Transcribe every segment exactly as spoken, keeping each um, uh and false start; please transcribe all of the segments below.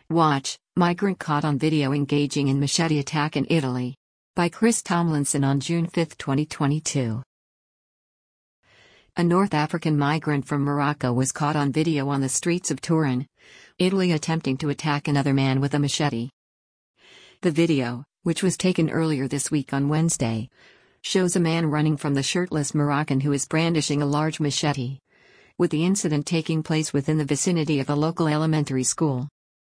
Watch, Migrant Caught on Video Engaging in Machete Attack in Italy. By Chris Tomlinson on June fifth, twenty twenty-two. A North African migrant from Morocco was caught on video on the streets of Turin, Italy, attempting to attack another man with a machete. The video, which was taken earlier this week on Wednesday, shows a man running from the shirtless Moroccan who is brandishing a large machete, with the incident taking place within the vicinity of a local elementary school.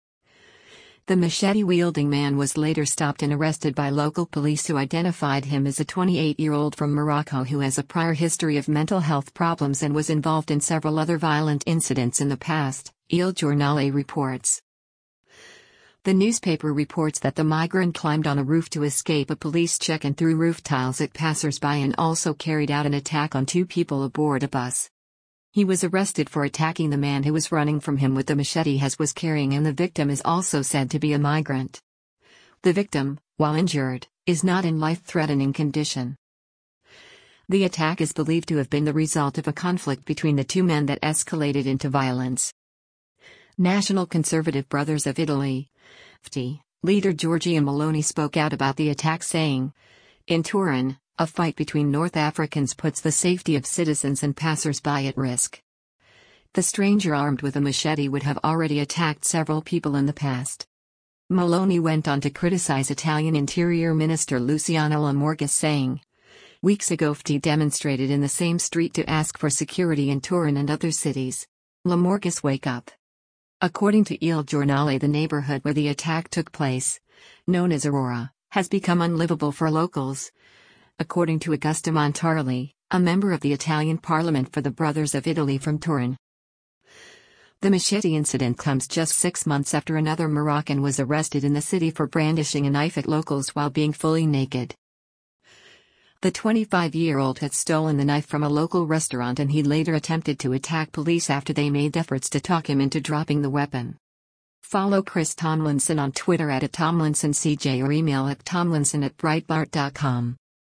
The machete-wielding man was later stopped and arrested by local police, who identified him as a twenty-eight-year-old from Morocco who has a prior history of mental health problems and was involved in several other violent incidents in the past, Il Giornale reports. The newspaper reports that the migrant climbed on a roof to escape a police check and threw roof tiles at passers-by, and also carried out an attack on two people aboard a bus. He was arrested for attacking the man who was running from him with the machete Hess was carrying, and the victim is also said to be a migrant. The victim, while injured, is not in life-threatening condition. The attack is believed to have been the result of a conflict between the two men that escalated into violence. National Conservative Brothers of Italy, F T, leader Giorgia Meloni spoke out about the attack, saying, "In Turin, a fight between North Africans puts the safety of citizens and passers-by at risk. The stranger armed with a machete would have already attacked several people in the past." Meloni went on to criticize Italian Interior Minister Luciano Lamorgese, saying, "Weeks ago F T demonstrated in the same street to ask for security in Turin and other cities. Lamorgese, wake up." According to Il Giornale, the neighborhood where the attack took place, known as Aurora, has become unlivable for locals. According to Augusta Montarli, a member of the Italian Parliament for the Brothers of Italy from Turin. The machete incident comes just six months after another Moroccan was arrested in the city for brandishing a knife at locals while being fully naked. The twenty-five-year-old had stolen the knife from a local restaurant, and he later attempted to attack police after they made efforts to talk him into dropping the weapon. Follow Chris Tomlinson on Twitter at Tomlinson C J or email at tomlinson at breitbart dot com.